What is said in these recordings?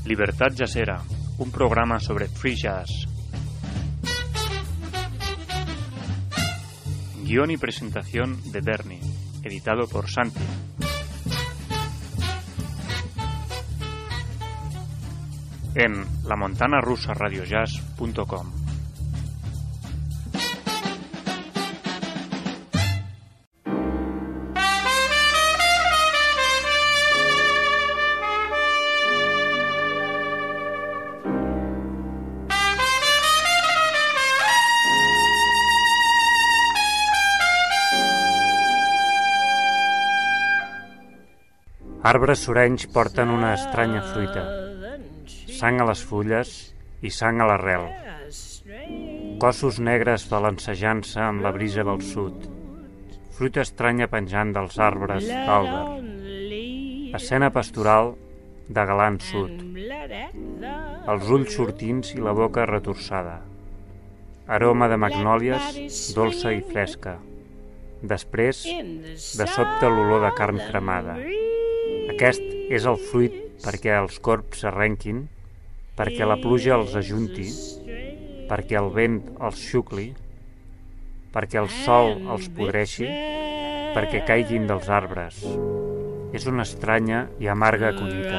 Libertad Jazzera, un programa sobre free jazz. Guión y presentación de Bernie, editado por Santi. En lamontanarusaradiojazz.com. Arbres sorenys porten una estranya fruita, sang a les fulles i sang a l'arrel. Cossos negres balancejant-se amb la brisa del sud, fruita estranya penjant dels arbres d'àlber. Escena pastoral de galant sud, els ulls sortints i la boca retorçada. Aroma de magnòlies, dolça i fresca. Després, de sobte l'olor de carn cremada. Aquest és el fruit perquè els corbs s'arrenquin, perquè la pluja els ajunti, perquè el vent els xucli, perquè el sol els podreixi, perquè caiguin dels arbres. És una estranya i amarga collita.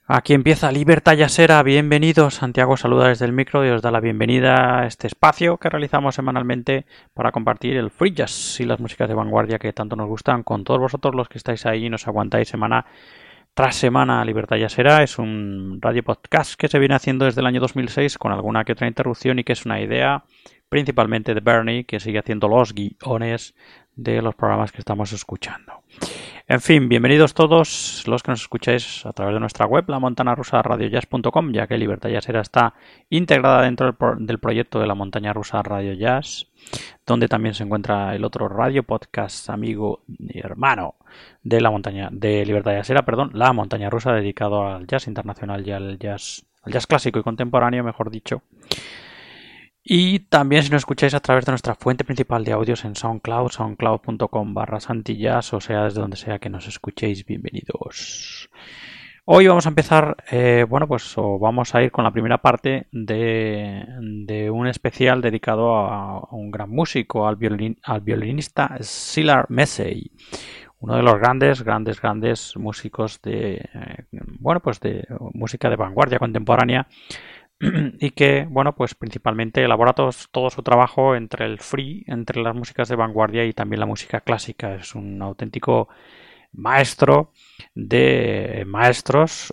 Aquí empieza Libertad Jazzera, bienvenidos. Santiago saluda desde el micro y os da la bienvenida a este espacio que realizamos semanalmente para compartir el free jazz y las músicas de vanguardia que tanto nos gustan con todos vosotros los que estáis ahí y nos aguantáis semana tras semana. Libertad Jazzera es un radio podcast que se viene haciendo desde el año 2006 con alguna que otra interrupción y que es una idea principalmente de Bernie, que sigue haciendo los guiones de los programas que estamos escuchando. En fin, bienvenidos todos los que nos escucháis a través de nuestra web, lamontanarusaradiojazz.com, ya que Libertad Jazzera está integrada dentro del proyecto de la Montaña Rusa Radio Jazz, donde también se encuentra el otro radio podcast amigo y hermano de la montaña de Libertad Jazzera, la Montaña Rusa, dedicado al jazz internacional y al jazz clásico y contemporáneo, mejor dicho. Y también si nos escucháis a través de nuestra fuente principal de audios en SoundCloud, soundcloud.com/santillaz, o sea, desde donde sea que nos escuchéis, bienvenidos. Hoy vamos a empezar, vamos a ir con la primera parte de un especial dedicado a un gran músico, al violinista Cilla Massey, uno de los grandes músicos de música de vanguardia contemporánea, y que, principalmente elabora todo su trabajo entre el free, entre las músicas de vanguardia y también la música clásica. Es un auténtico maestro de maestros,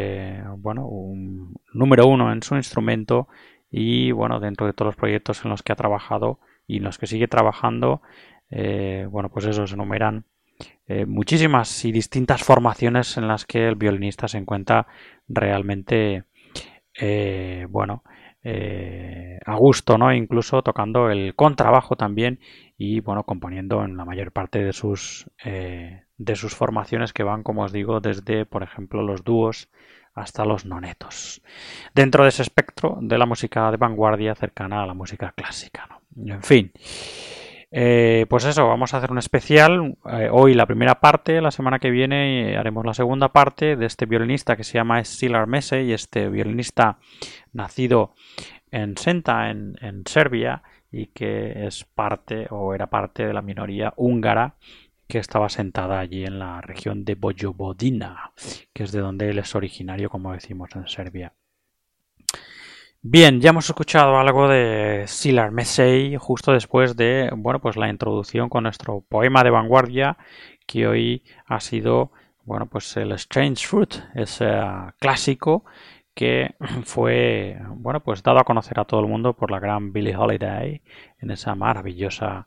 un número uno en su instrumento y, dentro de todos los proyectos en los que ha trabajado y en los que sigue trabajando, se enumeran muchísimas y distintas formaciones en las que el violinista se encuentra realmente a gusto, ¿no? Incluso tocando el contrabajo también y componiendo en la mayor parte de sus formaciones, que van, como os digo, desde, por ejemplo, los dúos hasta los nonetos, dentro de ese espectro de la música de vanguardia cercana a la música clásica, ¿no? En fin, vamos a hacer un especial. Hoy la primera parte, la semana que viene haremos la segunda parte de este violinista que se llama Cilla Massey, este violinista nacido en Senta, en Serbia, y que es era parte de la minoría húngara que estaba asentada allí en la región de Vojvodina, que es de donde él es originario, como decimos, en Serbia. Bien, ya hemos escuchado algo de Cilla Massey justo después de la introducción con nuestro poema de vanguardia, que hoy ha sido el Strange Fruit, ese clásico que fue dado a conocer a todo el mundo por la gran Billie Holiday en esa maravillosa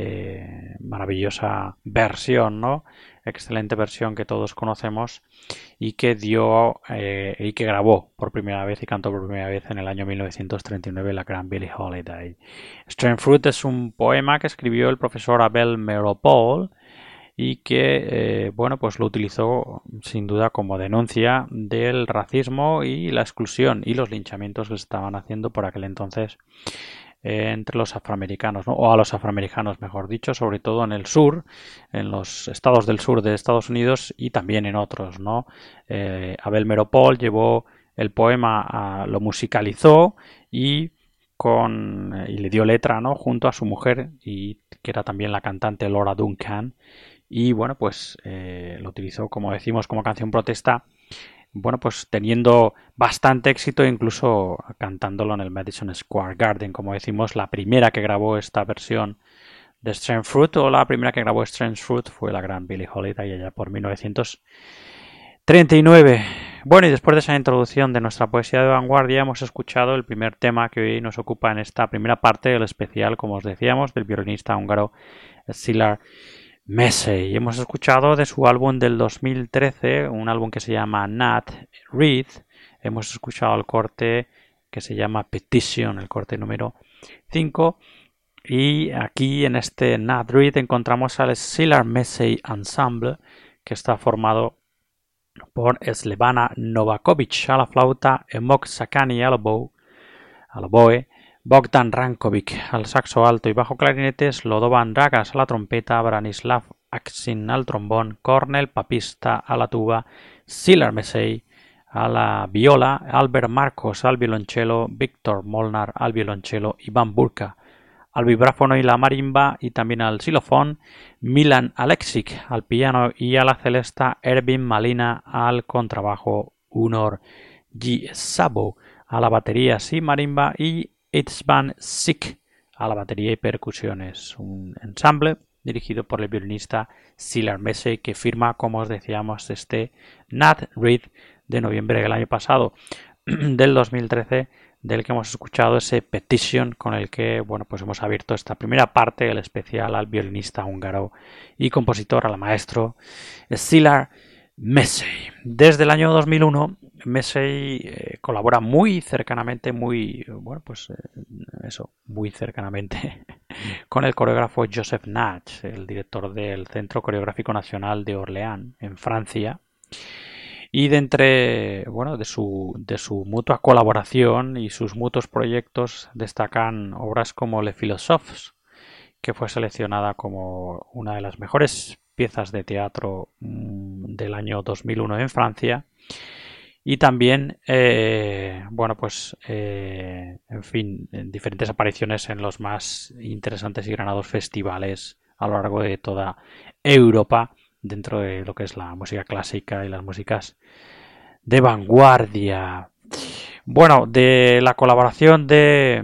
versión, ¿no? Excelente versión que todos conocemos y que grabó por primera vez y cantó por primera vez en el año 1939 la gran Billie Holiday. Strange Fruit es un poema que escribió el profesor Abel Meeropol y que lo utilizó sin duda como denuncia del racismo y la exclusión y los linchamientos que se estaban haciendo por aquel entonces entre los afroamericanos, ¿no? O a los afroamericanos, mejor dicho, sobre todo en el sur, en los estados del sur de Estados Unidos y también en otros, ¿no? Abel Meeropol llevó el poema, lo musicalizó y le dio letra, ¿no? Junto a su mujer, y que era también la cantante Laura Duncan, y lo utilizó, como decimos, como canción protesta, teniendo bastante éxito, incluso cantándolo en el Madison Square Garden, como decimos. La primera que grabó esta versión de Strange Fruit, o la primera que grabó Strange Fruit, fue la gran Billie Holiday allá por 1939. Bueno, y después de esa introducción de nuestra poesía de vanguardia, hemos escuchado el primer tema que hoy nos ocupa en esta primera parte del especial, como os decíamos, del violinista húngaro Cilla Massey. Hemos escuchado de su álbum del 2013, un álbum que se llama Nat Reed. Hemos escuchado el corte que se llama Petition, el corte número 5. Y aquí en este Nat Reed encontramos al Cilla Massey Ensemble, que está formado por Slevana Novakovic a la flauta, Emok Sakani al oboe, Bogdan Rankovic al saxo alto y bajo clarinete, Slobodan Dragas a la trompeta, Branislav Aksin al trombón, Cornel Papista a la tuba, Cilla Massey a la viola, Albert Marcos al violonchelo, Víctor Molnar al violonchelo, Iván Burka al vibráfono y la marimba y también al xilofón, Milan Aleksic al piano y a la celesta, Ervin Malina al contrabajo Unor G. Sabo a la batería, sí, marimba, y Itzvan Sik a la batería y percusiones. Un ensamble dirigido por el violinista Sylar Messey, que firma, como os decíamos, este Nat Reed de noviembre del año pasado, del 2013, del que hemos escuchado ese Petition, con el que, bueno, pues hemos abierto esta primera parte del especial al violinista húngaro y compositor, al maestro Sylar Messey. Desde el año 2001, Messey colabora muy cercanamente, muy cercanamente con el coreógrafo Joseph Nash, el director del Centro Coreográfico Nacional de Orleans, en Francia. Y de su mutua colaboración y sus mutuos proyectos destacan obras como Les Philosophes, que fue seleccionada como una de las mejores piezas de teatro del año 2001 en Francia, y también en diferentes apariciones en los más interesantes y granados festivales a lo largo de toda Europa, dentro de lo que es la música clásica y las músicas de vanguardia. Bueno, de la colaboración de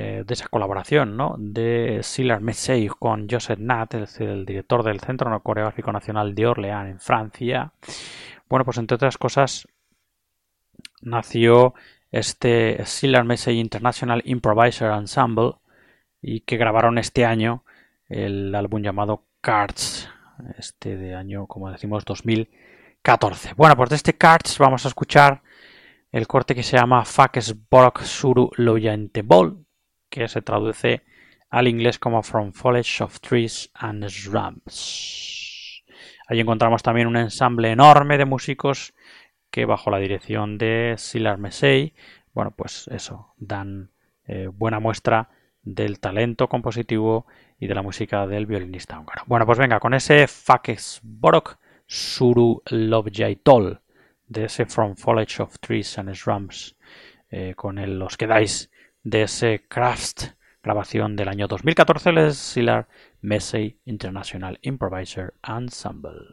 Sylar Messey con Joseph Nat, el director del Centro Coreográfico Nacional de Orleans en Francia, bueno, pues entre otras cosas nació este Sylar Messey International Improviser Ensemble, y que grabaron este año el álbum llamado Cards, de año, como decimos, 2014. Bueno, pues de este Cards vamos a escuchar el corte que se llama Fakes Borok Suru Loyantebol, que se traduce al inglés como From Foliage of Trees and Shrubs. Allí encontramos también un ensamble enorme de músicos que, bajo la dirección de Sylar Messey, bueno, pues eso, dan buena muestra del talento compositivo y de la música del violinista húngaro. Bueno, pues venga, con ese Fakes Borok Suru Loyantebol, de ese From Foliage of Trees and Shrubs, con os quedáis de ese Craft, grabación del año 2014, el Sylar Messey International Improviser Ensemble.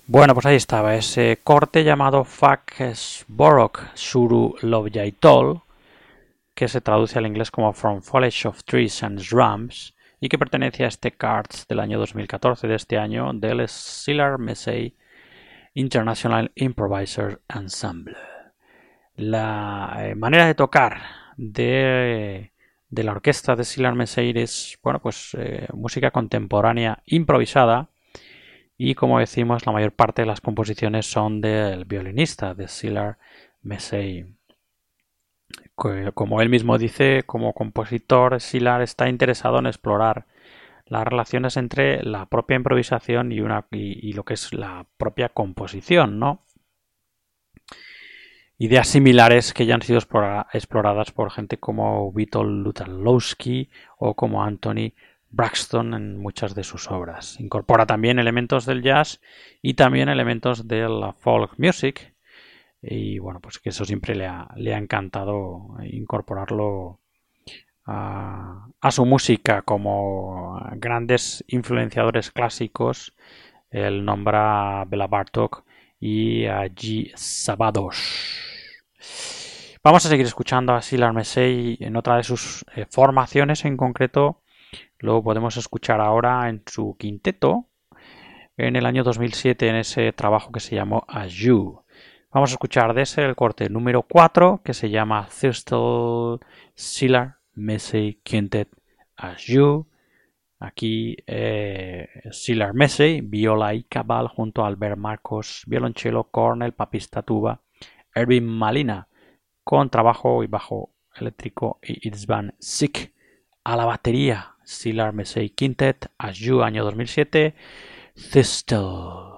Bueno, pues ahí estaba ese corte llamado Foxborok Suru Lovjaitol, que se traduce al inglés como From Foliage of Trees and Drums, y que pertenece a este Cards del año 2014, de este año, del Sylar Mesey International Improviser Ensemble. La manera de tocar de la orquesta de Sylar Mesey es, bueno, pues música contemporánea improvisada, y como decimos, la mayor parte de las composiciones son del violinista de Sylar Mesey. Como él mismo dice, como compositor, Sylar está interesado en explorar las relaciones entre la propia improvisación y lo que es la propia composición, ¿no? Ideas similares que ya han sido exploradas por gente como Witold Lutoslawski o como Anthony Braxton en muchas de sus obras. Incorpora también elementos del jazz y también elementos de la folk music, y bueno, pues que eso siempre le ha encantado incorporarlo a su música. Como grandes influenciadores clásicos, él nombra a Bela Bartok y a G. Sabados. Vamos a seguir escuchando a Sylar Mesey en otra de sus formaciones. En concreto lo podemos escuchar ahora en su quinteto en el año 2007, en ese trabajo que se llamó As You. Vamos a escuchar de ese el corte número 4, que se llama Thurstall Sylar Mesey Quintet As You. Aquí Sylar Mesey, viola y cabal, junto a Albert Marcos, violonchelo, cornel, papista, tuba, Erwin Malina, con trabajo y bajo eléctrico, y Itzvan Sik a la batería. Sylar Mesey Quintet As You, año 2007, Thurstall.